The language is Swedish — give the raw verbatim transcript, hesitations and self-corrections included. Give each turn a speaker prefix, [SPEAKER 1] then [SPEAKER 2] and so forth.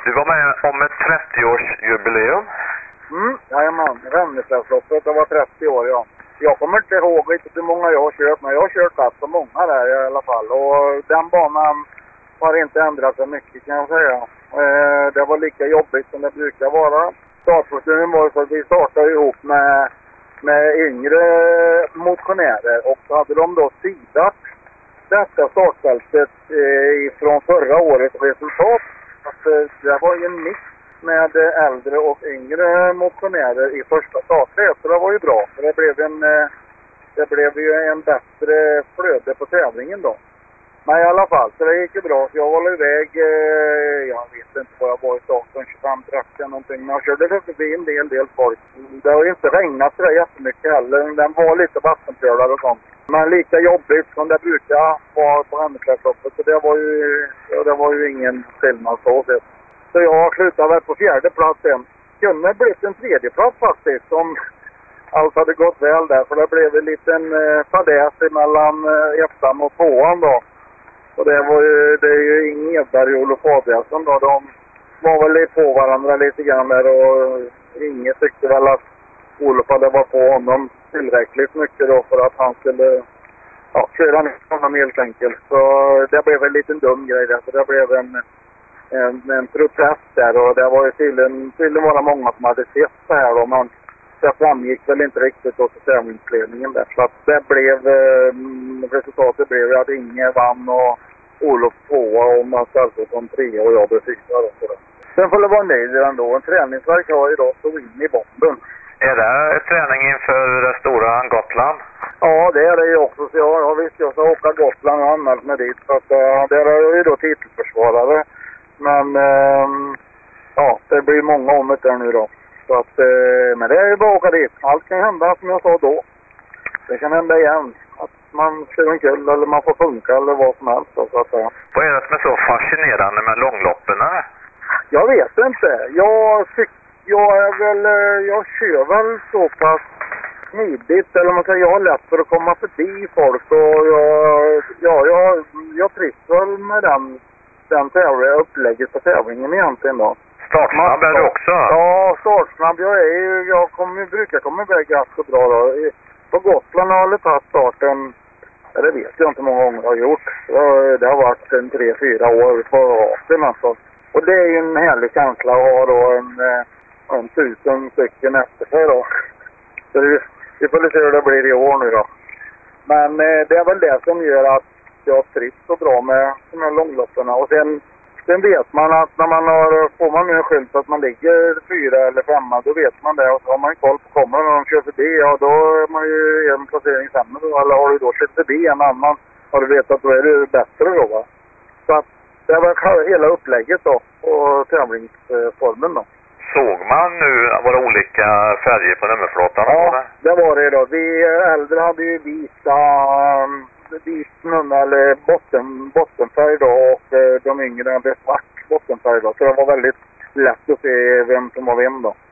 [SPEAKER 1] Du var med om ett trettioårsjubileum.
[SPEAKER 2] Mm, jajamän. Rännesläppsloppet, det var trettio år, ja. Jag kommer inte ihåg riktigt hur många jag har kört, men jag har kört rätt så många där i alla fall. Och den banan har inte ändrat så mycket, kan jag säga. Eh, det var lika jobbigt som det brukar vara. Startproceduren var så att vi startade ihop med, med yngre motionärer. Och så hade de då sidat detta startfältet eh, från förra årets resultat. Att, eh, det var ju en mix med äldre och yngre motionärer i första startet. Så det var ju bra. För det blev en, eh, det blev ju en bättre flöde på tävlingen då. Men i alla fall, så det gick ju bra. Så jag var iväg, eh, jag vet inte vad jag var i starten, tjugofem trettio någonting. Men jag körde förbi en del, del folk. Det har ju inte regnat så jättemycket heller. Den var lite vattenpölar och sånt. Men lika jobbigt som det brukar vara på Rännesläppsloppet. Så det var ju, ja, det var ju ingen skillnad så sett. Så jag slutade väl på fjärde plats sen. Kunde blivit en tredje plats faktiskt om allt hade gått väl där. För det blev en liten eh, fadäs mellan eh, ettan och tvåan då. Och det var ju, det är ju Inge Edberg och Olof Fabiansson då. De var väl lite på varandra lite grann där. Och Inge tyckte väl att Olof hade varit på honom tillräckligt mycket då för att han skulle ja, köra ner honom helt enkelt. Så det blev en liten dum grej där. Så det blev en, en, en protest där. Och det var ju tydligen, tydligen var det många som hade sett det här då. Man, det framgick väl inte riktigt då till tävlingsledningen där. Så att det blev, eh, resultatet blev att Inge vann och Olof tvåa och Mats Alfredsson trea och jag blev fyra då. Sen får det vara nöjd ändå. En träningsverk har idag stått in i bomben.
[SPEAKER 1] Är det träning inför det stora Gotland?
[SPEAKER 2] Ja, det är det ju också. Så jag, jag visste jag ska åka Gotland och anmält mig dit. Så att, äh, där är jag ju då titelförsvarare. Men äh, ja, det blir många om det där nu då. Så att, äh, men det är ju bara att åka dit. Allt kan hända som jag sa då. Det kan hända igen. Att man kör en kull eller man får funka eller vad som helst. Då, så att, äh.
[SPEAKER 1] Vad är det som är så fascinerande med långloppen?
[SPEAKER 2] Jag vet inte. Jag tycker Jag är väl, jag kör väl så pass smidigt, eller man säger, jag har lätt för att komma förbi folk och jag, ja, jag, jag trivs väl med den, den tävling, upplägget på tävlingen egentligen då.
[SPEAKER 1] Startsnabb är du också?
[SPEAKER 2] Ja, startsnabb. Jag är ju, jag kommer, brukar komma iväg ganska bra då. På Gotland har jag tagit starten, ja, det vet jag inte hur många gånger jag har gjort. Det har varit en tre, fyra år på raken alltså. Och det är ju en härlig känsla att ha då en... en tusen stycken efter sig då. Så det, vi får se hur det blir i år nu då. Men eh, det är väl det som gör att jag trivs så bra med de här långlopperna. Och sen, sen vet man att när man har, får man nu en skylt att man ligger fyra eller femma, då vet man det. Och så har man koll på kommer när de kör förbi, ja då är man ju en placering sämre då. Eller har du då kört förbi en annan, har du vet att då är det bättre då va. Så att det var hela upplägget då och tävlingsformen då.
[SPEAKER 1] Såg man nu våra olika färger på nummerplåtarna?
[SPEAKER 2] Ja, det var det då. Vi äldre hade ju vita, vit nummer eller botten, bottenfärg då och de yngre hade svart bottenfärg då. Så det var väldigt lätt att se vem som var vem då.